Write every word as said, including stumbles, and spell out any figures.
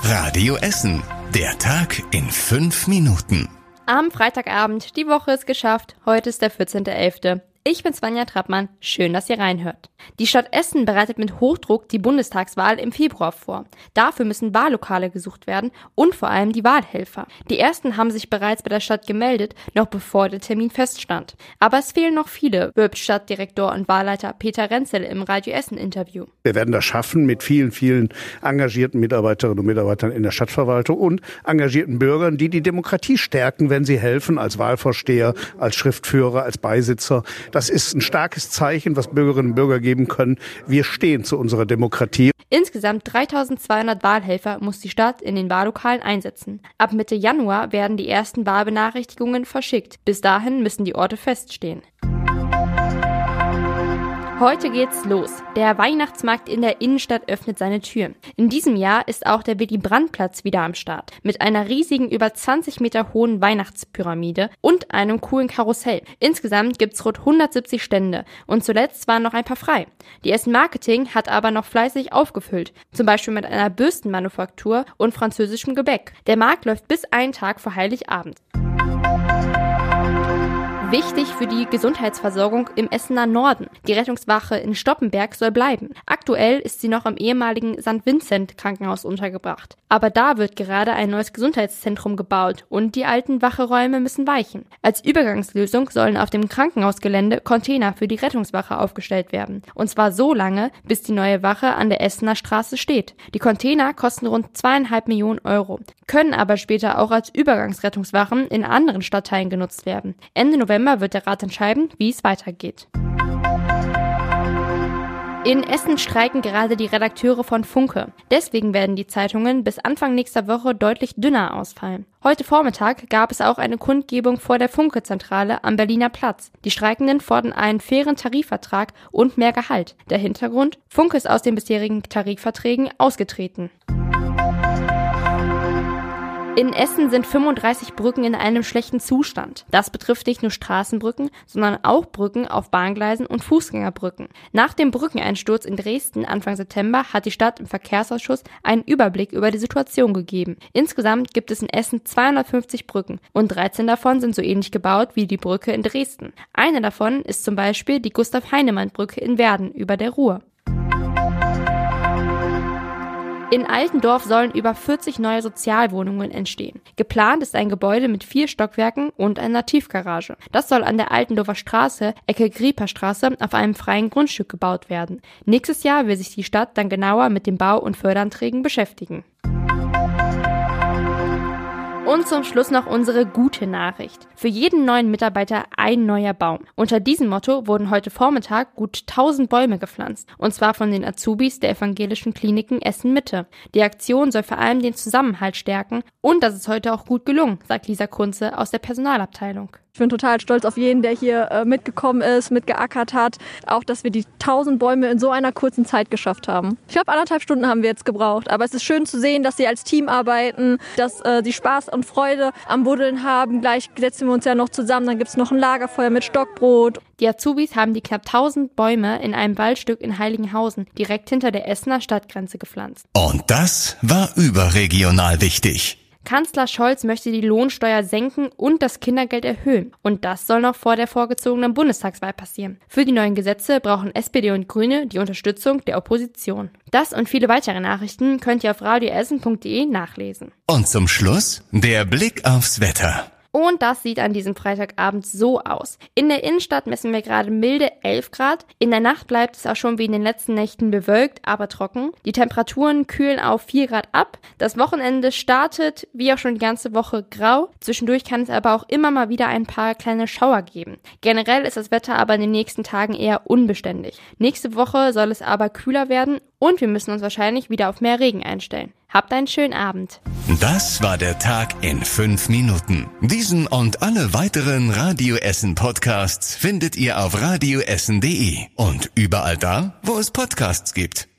Radio Essen. Der Tag in fünf Minuten. Am Freitagabend, die Woche ist geschafft. Heute ist der vierzehnter elfter Ich bin Svenja Trappmann. Schön, dass ihr reinhört. Die Stadt Essen bereitet mit Hochdruck die Bundestagswahl im Februar vor. Dafür müssen Wahllokale gesucht werden und vor allem die Wahlhelfer. Die ersten haben sich bereits bei der Stadt gemeldet, noch bevor der Termin feststand. Aber es fehlen noch viele, wirbt Stadtdirektor und Wahlleiter Peter Renzel im Radio Essen Interview. Wir werden das schaffen mit vielen, vielen engagierten Mitarbeiterinnen und Mitarbeitern in der Stadtverwaltung und engagierten Bürgern, die die Demokratie stärken, wenn sie helfen, als Wahlvorsteher, als Schriftführer, als Beisitzer. Das ist ein starkes Zeichen, was Bürgerinnen und Bürger geben können. Wir stehen zu unserer Demokratie. Insgesamt dreitausendzweihundert Wahlhelfer muss die Stadt in den Wahllokalen einsetzen. Ab Mitte Januar werden die ersten Wahlbenachrichtigungen verschickt. Bis dahin müssen die Orte feststehen. Heute geht's los. Der Weihnachtsmarkt in der Innenstadt öffnet seine Türen. In diesem Jahr ist auch der Willy-Brandt-Platz wieder am Start. Mit einer riesigen, über zwanzig Meter hohen Weihnachtspyramide und einem coolen Karussell. Insgesamt gibt's rund hundertsiebzig Stände und zuletzt waren noch ein paar frei. Die Essen Marketing hat aber noch fleißig aufgefüllt. Zum Beispiel mit einer Bürstenmanufaktur und französischem Gebäck. Der Markt läuft bis einen Tag vor Heiligabend. Wichtig für die Gesundheitsversorgung im Essener Norden. Die Rettungswache in Stoppenberg soll bleiben. Aktuell ist sie noch im ehemaligen Sankt Vincent Krankenhaus untergebracht. Aber da wird gerade ein neues Gesundheitszentrum gebaut und die alten Wacheräume müssen weichen. Als Übergangslösung sollen auf dem Krankenhausgelände Container für die Rettungswache aufgestellt werden. Und zwar so lange, bis die neue Wache an der Essener Straße steht. Die Container kosten rund zweieinhalb Millionen Euro, können aber später auch als Übergangsrettungswachen in anderen Stadtteilen genutzt werden. Ende November wird der Rat entscheiden, wie es weitergeht. In Essen streiken gerade die Redakteure von Funke. Deswegen werden die Zeitungen bis Anfang nächster Woche deutlich dünner ausfallen. Heute Vormittag gab es auch eine Kundgebung vor der Funke-Zentrale am Berliner Platz. Die Streikenden fordern einen fairen Tarifvertrag und mehr Gehalt. Der Hintergrund? Funke ist aus den bisherigen Tarifverträgen ausgetreten. In Essen sind fünfunddreißig Brücken in einem schlechten Zustand. Das betrifft nicht nur Straßenbrücken, sondern auch Brücken auf Bahngleisen und Fußgängerbrücken. Nach dem Brückeneinsturz in Dresden Anfang September hat die Stadt im Verkehrsausschuss einen Überblick über die Situation gegeben. Insgesamt gibt es in Essen zweihundertfünfzig Brücken und dreizehn davon sind so ähnlich gebaut wie die Brücke in Dresden. Eine davon ist zum Beispiel die Gustav-Heinemann-Brücke in Werden über der Ruhr. In Altendorf sollen über vierzig neue Sozialwohnungen entstehen. Geplant ist ein Gebäude mit vier Stockwerken und einer Tiefgarage. Das soll an der Altendorfer Straße, Ecke Grieperstraße, auf einem freien Grundstück gebaut werden. Nächstes Jahr will sich die Stadt dann genauer mit dem Bau- und Förderanträgen beschäftigen. Und zum Schluss noch unsere gute Nachricht. Für jeden neuen Mitarbeiter ein neuer Baum. Unter diesem Motto wurden heute Vormittag gut tausend Bäume gepflanzt. Und zwar von den Azubis der evangelischen Kliniken Essen-Mitte. Die Aktion soll vor allem den Zusammenhalt stärken. Und das ist heute auch gut gelungen, sagt Lisa Kunze aus der Personalabteilung. Ich bin total stolz auf jeden, der hier äh, mitgekommen ist, mitgeackert hat. Auch, dass wir die tausend Bäume in so einer kurzen Zeit geschafft haben. Ich glaube, anderthalb Stunden haben wir jetzt gebraucht. Aber es ist schön zu sehen, dass sie als Team arbeiten, dass äh, sie Spaß und Freude am Buddeln haben. Gleich setzen wir uns ja noch zusammen. Dann gibt es noch ein Lagerfeuer mit Stockbrot. Die Azubis haben die knapp tausend Bäume in einem Waldstück in Heiligenhausen, direkt hinter der Essener Stadtgrenze gepflanzt. Und das war überregional wichtig. Kanzler Scholz möchte die Lohnsteuer senken und das Kindergeld erhöhen. Und das soll noch vor der vorgezogenen Bundestagswahl passieren. Für die neuen Gesetze brauchen S P D und Grüne die Unterstützung der Opposition. Das und viele weitere Nachrichten könnt ihr auf radioessen punkt de nachlesen. Und zum Schluss der Blick aufs Wetter. Und das sieht an diesem Freitagabend so aus. In der Innenstadt messen wir gerade milde elf Grad. In der Nacht bleibt es auch schon wie in den letzten Nächten bewölkt, aber trocken. Die Temperaturen kühlen auf vier Grad ab. Das Wochenende startet, wie auch schon die ganze Woche, grau. Zwischendurch kann es aber auch immer mal wieder ein paar kleine Schauer geben. Generell ist das Wetter aber in den nächsten Tagen eher unbeständig. Nächste Woche soll es aber kühler werden und wir müssen uns wahrscheinlich wieder auf mehr Regen einstellen. Habt einen schönen Abend. Das war der Tag in fünf Minuten. Diesen und alle weiteren Radio Essen Podcasts findet ihr auf radioessen punkt de und überall da, wo es Podcasts gibt.